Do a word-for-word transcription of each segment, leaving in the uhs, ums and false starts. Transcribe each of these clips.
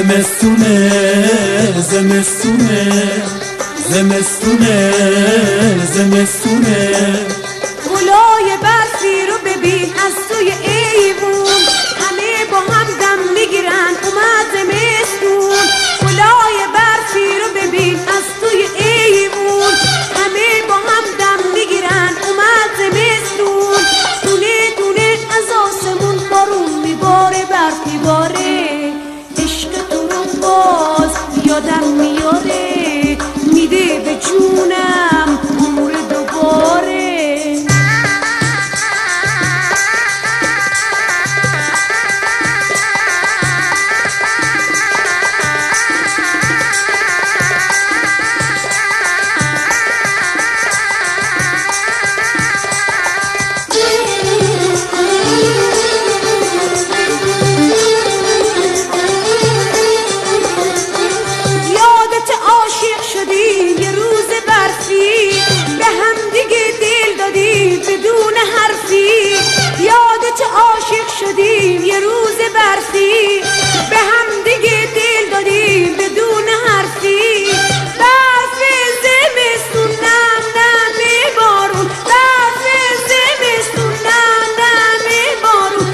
زمستونه زمستونه زمستونه زمستونه گلای برفی رو ببین از توی ایوون، همه با هم دم میگیرن اومد زمستون. گلای برفی رو ببین از توی ایوون، همه با هم دم میگیرن اومد زمستون. دونه دونه از آسمون بارون میباره، برف میباره، عشق تو رو باز یادم میاره، میده به جونم عمر دوباره. شدیم یه روز برفی، به هم دیگه دل دادیم بدون حرفی. برف زمستون نم نم بارون، برف زمستون نم نم بارون.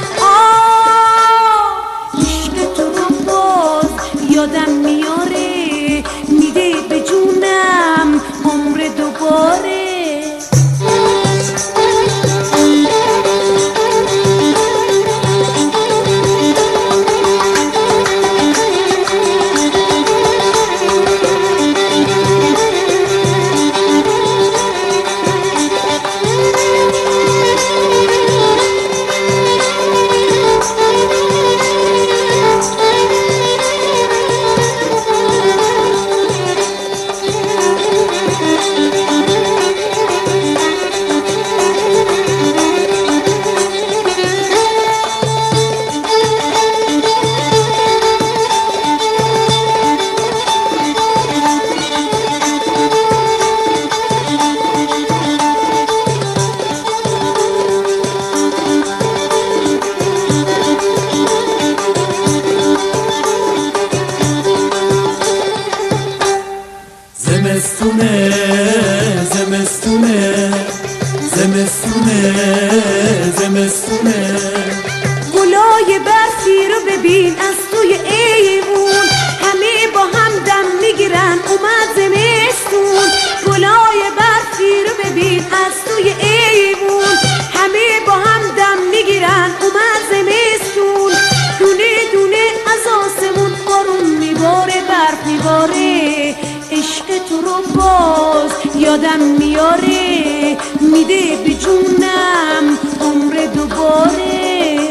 آه عشق تو رو باز یادم میاره، میده به جونم عمر دوباره. زمستونه زمستونه زمستونه زمستونه گلای برفی رو ببین از توی ایوون، همه با هم دم میگیرن اومد زمستون. گلای برفی رو ببین از توی ایوون، همه با هم دم میگیرن اومد زمستون. دونه دونه از آسمون بارون میباره، برف میباره، عشق تو رو باز یادم میاره، میده به جونم عمر دوباره.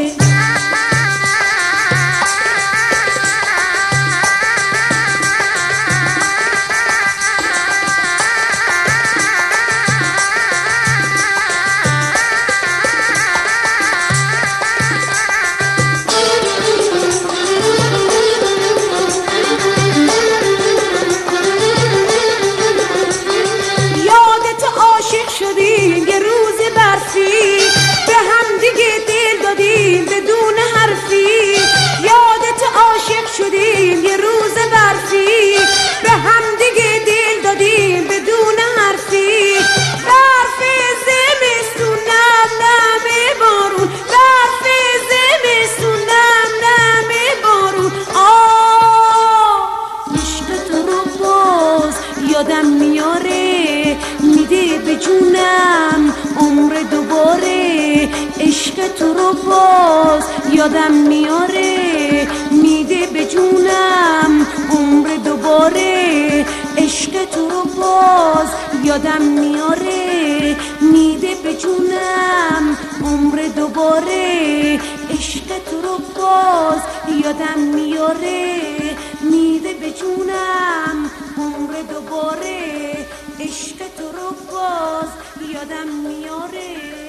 شدیم یه روز برفی، به هم دیگه دل دادیم بدون حرفی. یادت عاشق شدیم یه روز برفی، به هم دیگه دل دادیم بدون حرفی. برف زمستون نم نم بارون، برف زمستون نم نم بارون. آه عشق تو رو باز یادم میاره، میده به جونم عمر دوباره. عشق تو رو باز یادم میاره، میده به جونم عمر دوباره. عشق تو رو باز یادم میاره، میده به جونم عمر دوباره. عشق تو رو باز یادم میاره، میده به جونم عمر دوباره. عشق تو رو باز یادم میاره.